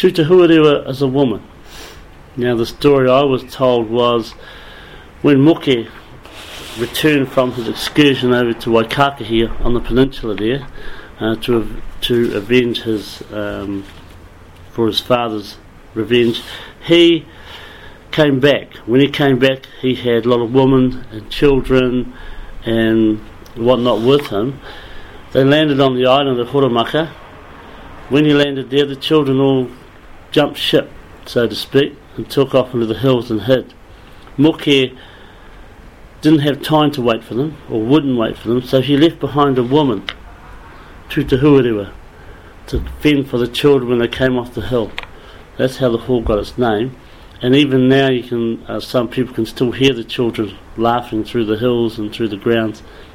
Tutahuarewa is a woman. Now the story I was told was when Moke returned from his excursion over to Waikakahia on the peninsula there to avenge for his father's revenge, he came back. When he came back, he had a lot of women and children and whatnot with him. They landed on the island of Horomaka. When he landed there, the children all jumped ship, so to speak, and took off into the hills and hid. Moke didn't have time to wait for them, or wouldn't wait for them, so he left behind a woman, Tutahuarewa, to fend for the children when they came off the hill. That's how the hall got its name. And even now, some people can still hear the children laughing through the hills and through the grounds